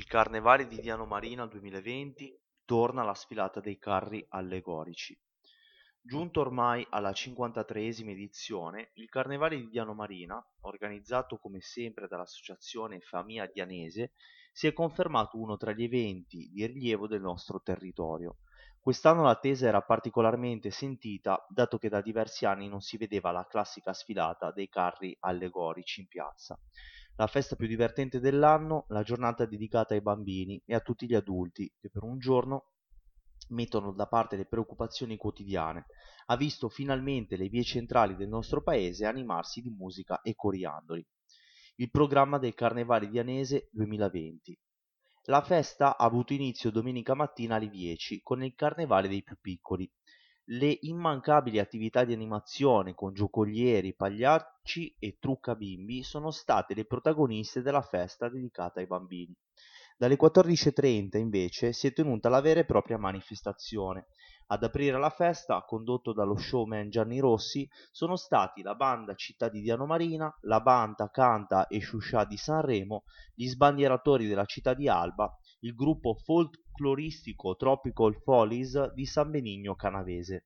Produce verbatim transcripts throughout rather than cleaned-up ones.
Carnevale di Diano Marina duemilaventi torna la sfilata dei carri allegorici. Giunto ormai alla cinquantatreesima edizione, il Carnevale di Diano Marina, organizzato come sempre dall'associazione Famiglia Dianese, si è confermato uno tra gli eventi di rilievo del nostro territorio. Quest'anno l'attesa era particolarmente sentita, dato che da diversi anni non si vedeva la classica sfilata dei carri allegorici in piazza. La festa più divertente dell'anno, la giornata dedicata ai bambini e a tutti gli adulti che per un giorno mettono da parte le preoccupazioni quotidiane, ha visto finalmente le vie centrali del nostro paese animarsi di musica e coriandoli. Il programma del Carnevale Dianese duemilaventi. La festa ha avuto inizio domenica mattina alle dieci con il Carnevale dei più piccoli. Le immancabili attività di animazione con giocolieri, pagliacci e truccabimbi sono state le protagoniste della festa dedicata ai bambini. Dalle quattordici e trenta invece si è tenuta la vera e propria manifestazione. Ad aprire la festa, condotto dallo showman Gianni Rossi, sono stati la banda Città di Diano Marina, la banda Canta e Sciuscià di Sanremo, gli sbandieratori della città di Alba, il gruppo folcloristico Tropical Follies di San Benigno Canavese.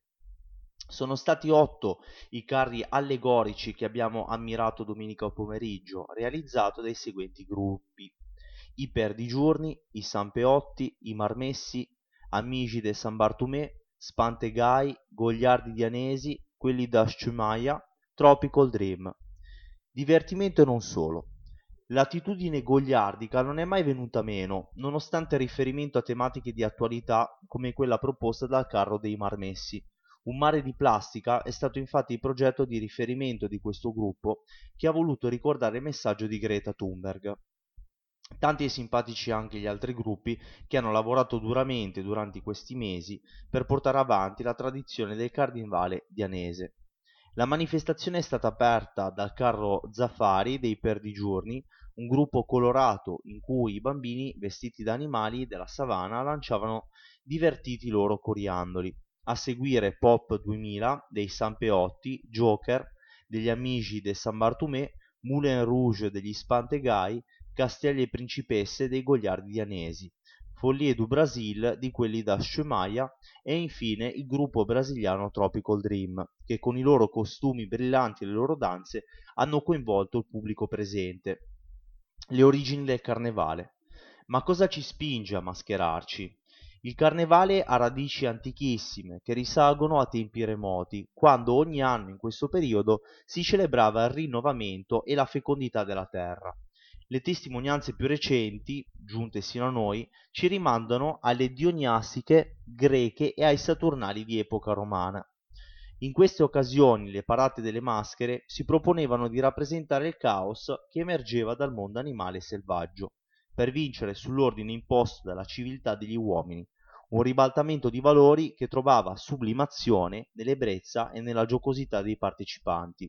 Sono stati otto i carri allegorici che abbiamo ammirato domenica pomeriggio, realizzato dai seguenti gruppi: i Perdigiorni, i Sampeotti, i Marmessi, Amici de San Bartumè, Spantegai, Gogliardi Dianesi, quelli da Sciumaia, Tropical Dream. Divertimento e non solo. L'attitudine goliardica non è mai venuta meno, nonostante il riferimento a tematiche di attualità come quella proposta dal carro dei Marmessi. Un mare di plastica è stato infatti il progetto di riferimento di questo gruppo, che ha voluto ricordare il messaggio di Greta Thunberg. Tanti e simpatici anche gli altri gruppi che hanno lavorato duramente durante questi mesi per portare avanti la tradizione del carnevale dianese. La manifestazione è stata aperta dal carro Zafari dei Perdigiorni, un gruppo colorato in cui i bambini vestiti da animali della savana lanciavano divertiti loro coriandoli. A seguire Pop duemila dei Sampeotti, Joker degli Amici de San Bartumè, Moulin Rouge degli Spantegai, Castelli e Principesse dei Gogliardi Dianesi, Folie du Brasil di quelli da Sciumaia e infine il gruppo brasiliano Tropical Dream, che con i loro costumi brillanti e le loro danze hanno coinvolto il pubblico presente. Le origini del carnevale. Ma cosa ci spinge a mascherarci? Il carnevale ha radici antichissime che risalgono a tempi remoti, quando ogni anno in questo periodo si celebrava il rinnovamento e la fecondità della terra. Le testimonianze più recenti, giunte sino a noi, ci rimandano alle dioniasiche greche e ai saturnali di epoca romana. In queste occasioni le parate delle maschere si proponevano di rappresentare il caos che emergeva dal mondo animale e selvaggio, per vincere sull'ordine imposto dalla civiltà degli uomini, un ribaltamento di valori che trovava sublimazione nell'ebbrezza e nella giocosità dei partecipanti.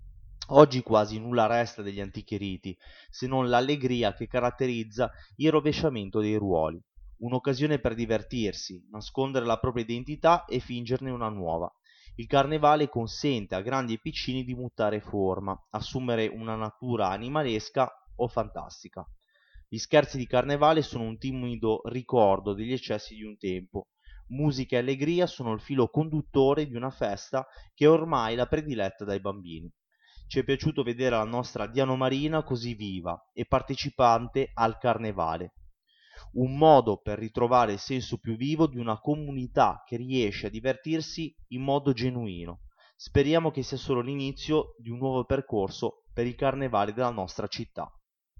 Oggi quasi nulla resta degli antichi riti, se non l'allegria che caratterizza il rovesciamento dei ruoli, un'occasione per divertirsi, nascondere la propria identità e fingerne una nuova. Il carnevale consente a grandi e piccini di mutare forma, assumere una natura animalesca o fantastica. Gli scherzi di carnevale sono un timido ricordo degli eccessi di un tempo. Musica e allegria sono il filo conduttore di una festa che è ormai la prediletta dai bambini. Ci è piaciuto vedere la nostra Diano Marina così viva e partecipante al carnevale. Un modo per ritrovare il senso più vivo di una comunità che riesce a divertirsi in modo genuino. Speriamo che sia solo l'inizio di un nuovo percorso per il carnevale della nostra città.